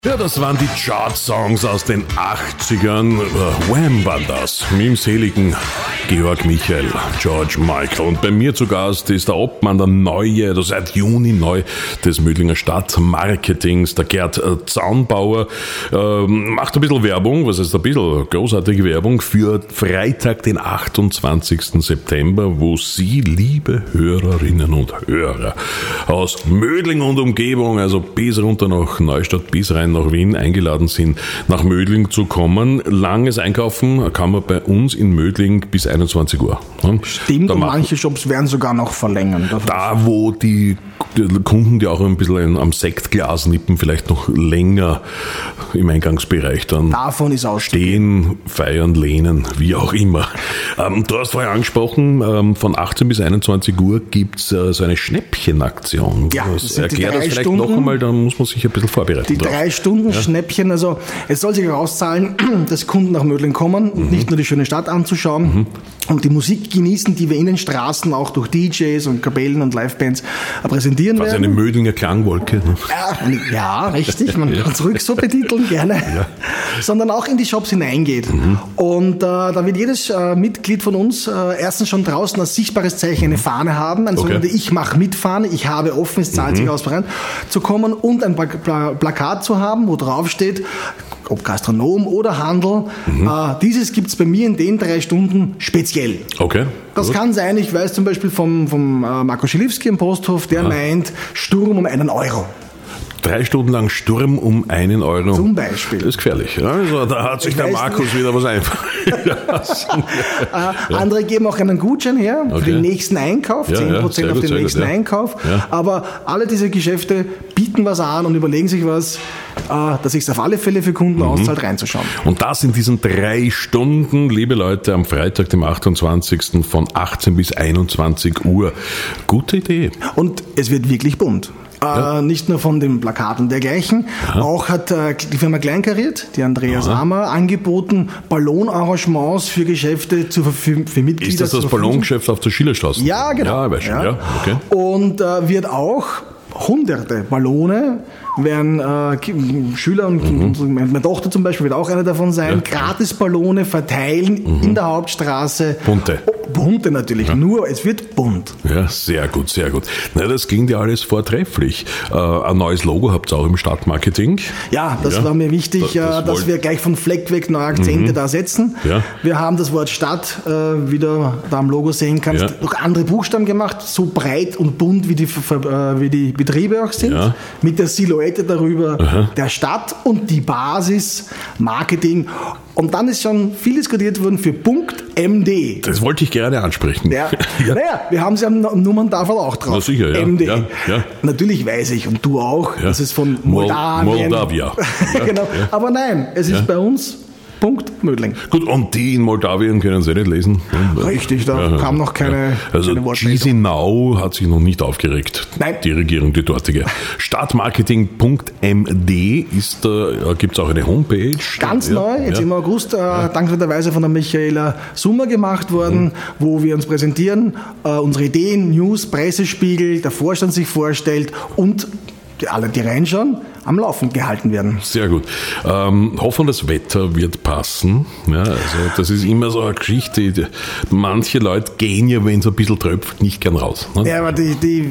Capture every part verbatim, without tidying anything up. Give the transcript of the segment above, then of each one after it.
Ja, das waren die Chart-Songs aus den achtzigern. Wham war das, mit dem seligen Georg Michael, George Michael. Und bei mir zu Gast ist der Obmann, der Neue, also seit Juni neu, des Mödlinger Stadtmarketings, der Gerd Zaunbauer. Ähm, macht ein bisschen Werbung, was heißt ein bisschen, großartige Werbung für Freitag, den achtundzwanzigsten September, wo Sie, liebe Hörerinnen und Hörer, aus Mödling und Umgebung, also bis runter nach Neustadt, bis rein nach Wien, eingeladen sind, nach Mödling zu kommen. Langes Einkaufen kann man bei uns in Mödling bis einundzwanzig Uhr. Stimmt, da und manche Shops werden sogar noch verlängern. Da, wo die, die Kunden, die auch ein bisschen am Sektglas nippen, vielleicht noch länger im Eingangsbereich dann davon ist stehen, feiern, lehnen, wie auch immer. Ähm, du hast vorher angesprochen, ähm, von achtzehn bis einundzwanzig Uhr gibt es äh, so eine Schnäppchenaktion. Ja, das erklär das vielleicht Stunden, noch einmal, dann muss man sich ein bisschen vorbereiten. Die drauf. drei Stunden ja. Schnäppchen, also es soll sich herauszahlen, dass Kunden nach Mödling kommen und mhm. nicht nur die schöne Stadt anzuschauen mhm. und die Musik genießen, die wir in den Straßen auch durch D Js und Kapellen und Livebands präsentieren Was werden. eine Mödlinger Klangwolke. Ja, ja richtig, man kann es ruhig so betiteln, gerne. Ja. Sondern auch in die Shops hineingeht. Mhm. Und äh, da wird jedes äh, Mitglied von uns äh, erstens schon draußen als sichtbares Zeichen eine Fahne haben, eine okay. sogenannte Ich mach mit Fahne, ich habe offen, es zahlt mhm. sich aus, zu kommen und ein Pla- Plakat zu haben, wo drauf steht, ob Gastronom oder Handel, mhm. äh, dieses gibt es bei mir in den drei Stunden speziell. Okay. Das gut. kann sein, ich weiß zum Beispiel vom, vom äh, Marco Schilewski im Posthof, der ah. meint Sturm um einen Euro. Drei Stunden lang Sturm um einen Euro. Zum Beispiel. Das ist gefährlich. Ja? Also, da hat sich ich der Markus nicht. wieder was einfallen lassen. äh, andere geben auch einen Gutschein her okay. für den nächsten Einkauf, ja, zehn Prozent ja, auf gut, den nächsten gut, ja. Einkauf. Ja. Aber alle diese Geschäfte bieten was an und überlegen sich was, äh, dass sich es auf alle Fälle für Kunden mhm. auszahlt, reinzuschauen. Und das in diesen drei Stunden, liebe Leute, am Freitag, dem achtundzwanzigsten von achtzehn bis einundzwanzig Uhr. Gute Idee. Und es wird wirklich bunt. Ja. Äh, nicht nur von den Plakaten dergleichen, Aha. auch hat äh, die Firma Kleinkariert, die Andrea Aha. Sammer, angeboten Ballonarrangements für Geschäfte zu, für, für Mitglieder. Ist das das Ballongeschäft auf der Schillerstraße? Ja, genau. Ja, weiß schon. Ja. Ja. Okay. Und äh, wird auch hunderte Ballone werden äh, Schüler und mhm. meine Tochter zum Beispiel wird auch eine davon sein, ja. gratis Ballone verteilen mhm. in der Hauptstraße. Bunte. Oh, bunte natürlich, ja. nur es wird bunt. Ja, sehr gut, sehr gut. Na, das klingt ja alles vortrefflich. Äh, ein neues Logo habt ihr auch im Stadtmarketing. Ja, das ja. war mir wichtig, das, das dass wollt... wir gleich von Fleck weg neue Akzente mhm. da setzen. Ja. Wir haben das Wort Stadt, äh, wie du da am Logo sehen kannst, ja. durch andere Buchstaben gemacht, so breit und bunt wie die, äh, wie die Betriebe auch sind, ja. mit der Silhouette darüber Aha. der Stadt und die Basis Marketing. Und dann ist schon viel diskutiert worden für Punkt M D. Das wollte ich gerne ansprechen. Ja. ja. Naja, wir haben sie am Nummerntafel auch drauf. Na sicher, ja. M D. Ja, ja. Natürlich weiß ich und du auch, ja. das ist von Moldawien. Moldawia. Ja. genau. Ja. Aber nein, es ist ja. bei uns Punkt Mödling. Gut, und die in Moldawien können Sie nicht lesen? Richtig, da ja, kam noch keine, ja. Also keine Chisinau hat sich noch nicht aufgeregt. Nein. Die Regierung, die dortige. Stadtmarketing Punkt M D ist, äh, gibt es auch eine Homepage. Ganz ja. neu, jetzt ja. im August, äh, ja. dankenswerterweise von der Michaela Summer gemacht worden, mhm. wo wir uns präsentieren, äh, unsere Ideen, News, Pressespiegel, der Vorstand sich vorstellt und die, alle, die reinschauen, am Laufen gehalten werden. Sehr gut. Ähm, hoffen, das Wetter wird passen. Ja, also das ist immer so eine Geschichte. Die, manche Leute gehen ja, wenn es ein bisschen tröpfelt, nicht gern raus. Ne? Ja, aber die... die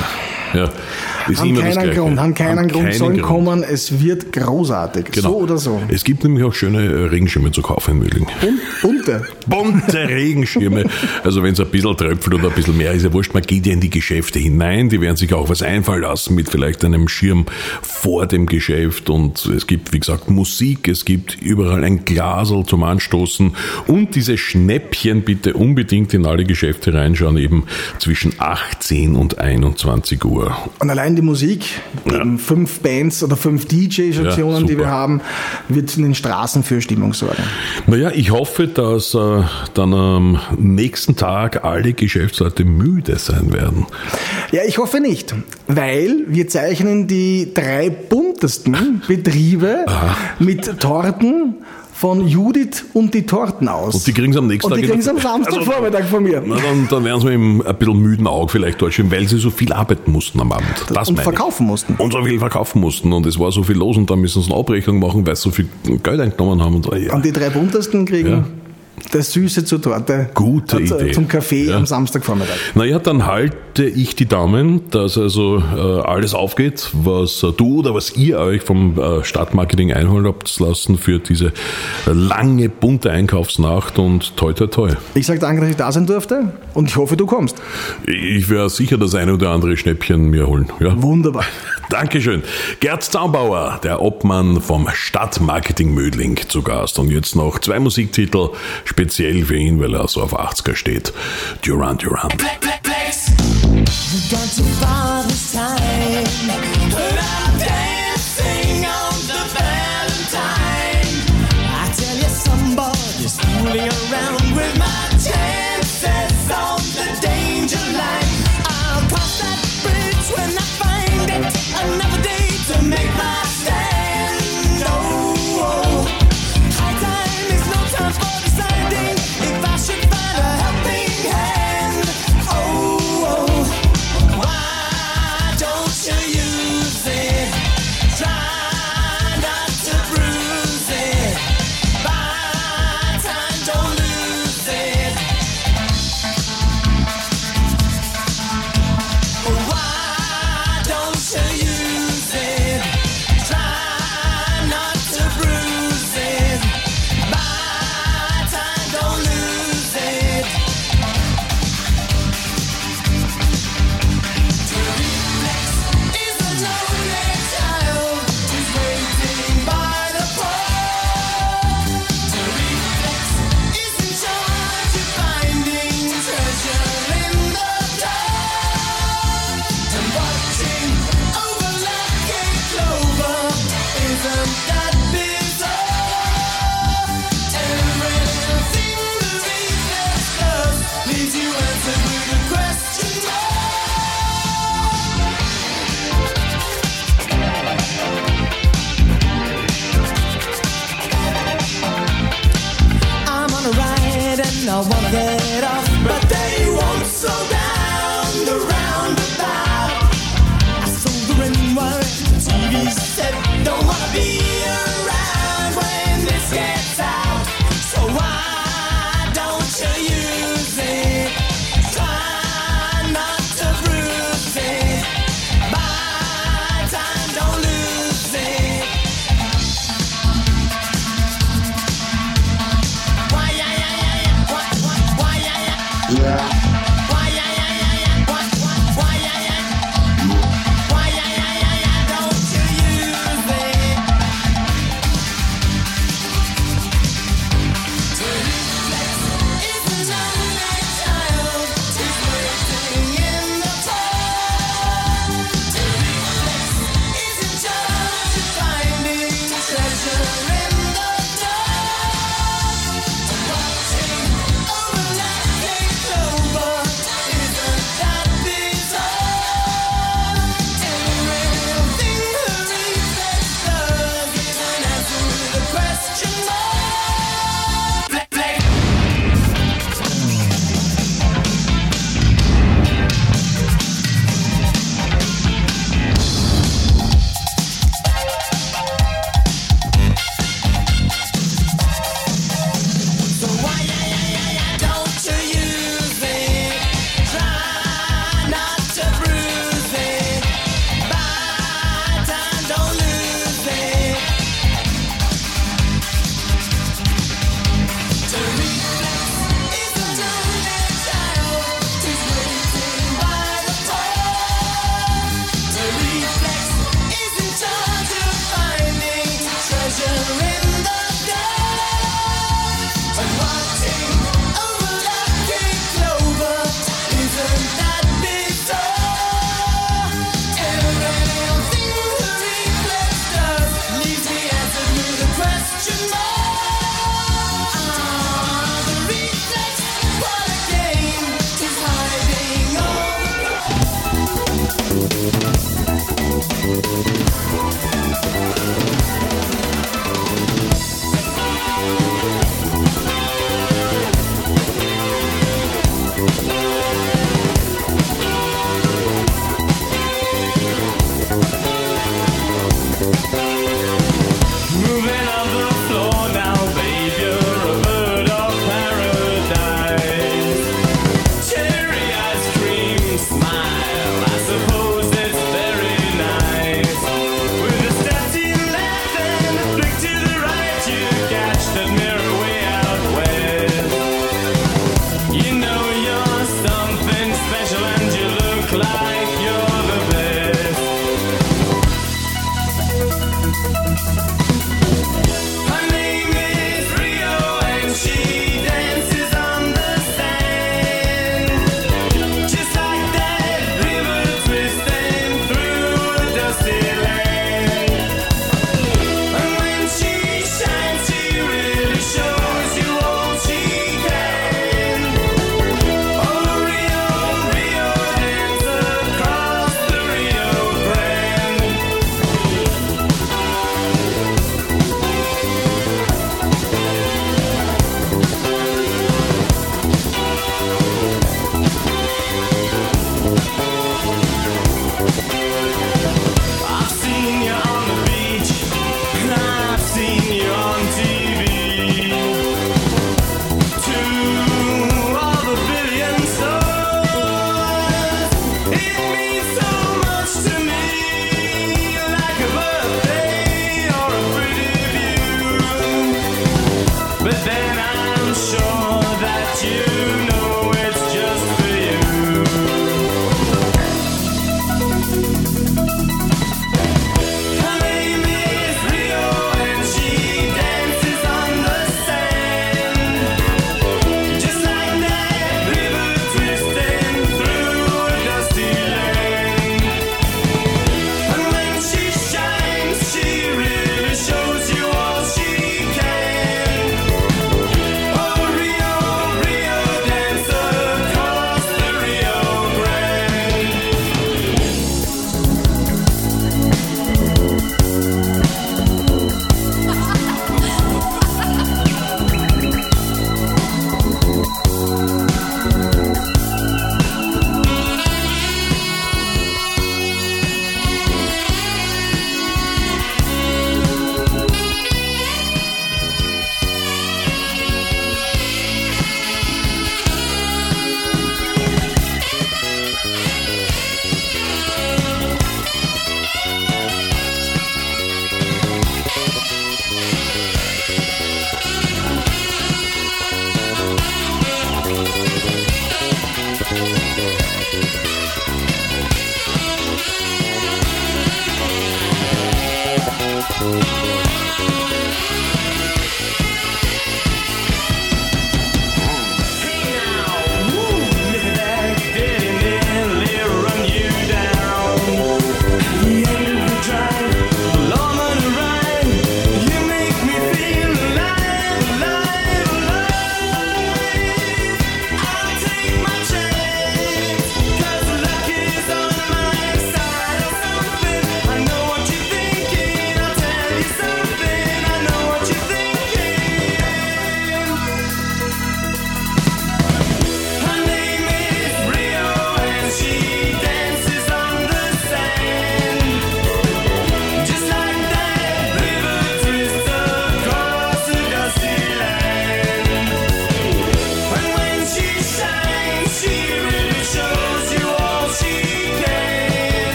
ja. Ist haben immer keinen das Grund, haben keinen haben Grund, keinen sollen Grund. kommen, es wird großartig, genau. so oder so. Es gibt nämlich auch schöne Regenschirme zu kaufen in Mödling. Bunte. Bunte Regenschirme. Also wenn es ein bisschen tröpfelt oder ein bisschen mehr ist, ja wurscht, man geht ja in die Geschäfte hinein, die werden sich auch was einfallen lassen mit vielleicht einem Schirm vor dem Geschäft und es gibt, wie gesagt, Musik, es gibt überall ein Glasl zum Anstoßen und diese Schnäppchen bitte unbedingt in alle Geschäfte reinschauen, eben zwischen achtzehn und einundzwanzig Uhr. Und allein die Musik, ja. eben fünf Bands oder fünf D J-Stationen, ja, die wir haben, wird in den Straßen für Stimmung sorgen. Naja, ich hoffe, dass äh, dann am nächsten Tag alle Geschäftsleute müde sein werden. Ja, ich hoffe nicht, weil wir zeichnen die drei buntesten Betriebe Aha. mit Torten von Judith und die Torten aus. Und die kriegen es am nächsten und Tag. Die kriegen es am Samstagvormittag also, von mir. Na, dann, dann werden sie mit einem ein bisschen müden Auge vielleicht durchschauen, weil sie so viel arbeiten mussten am Abend. Das und verkaufen ich. mussten. Und so viel verkaufen mussten. Und es war so viel los und dann müssen sie eine Abrechnung machen, weil sie so viel Geld eingenommen haben. Und, ja. und die drei buntesten kriegen... Ja. Das Süße zur Torte. Gute Idee. Zum Kaffee ja. am Samstagvormittag. Naja, dann halte ich die Daumen, dass also äh, alles aufgeht, was äh, du oder was ihr euch vom äh, Stadtmarketing einholen habt lassen für diese äh, lange, bunte Einkaufsnacht und toi, toi, toi. Ich sage danke, dass ich da sein durfte und ich hoffe, du kommst. Ich werde sicher das eine oder andere Schnäppchen mir holen. Ja? Wunderbar. Dankeschön. Gerd Zaumbauer, der Obmann vom Stadtmarketing Mödling zu Gast. Und jetzt noch zwei Musiktitel, speziell für ihn, weil er so auf achtziger steht. Duran Duran.